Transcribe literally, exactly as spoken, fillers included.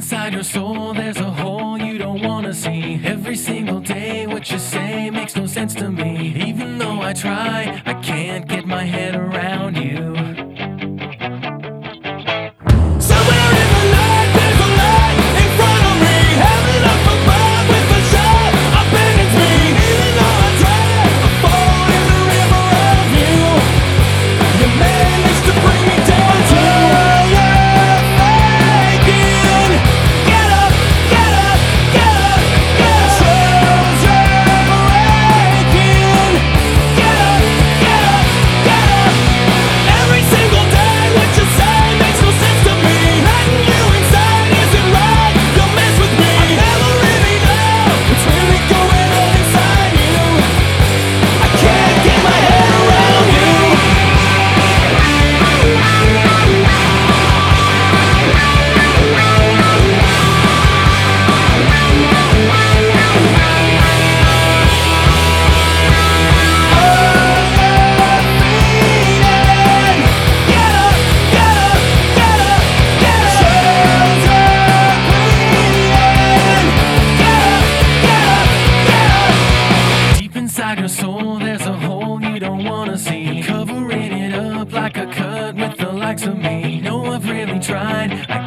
inside your soul, there's a hole you don't wanna see. Every single day, what you say makes no sense to me. Even though I try, I can't get my head around you. Somewhere in the night, there's a light in front of me. Heaven up above with a shot abandons me. Even though I try, I fall in the river of you. You managed to bring me down to inside your soul, there's a hole you don't wanna see. Covering it up like a cut with the likes of me. No, I've really tried. I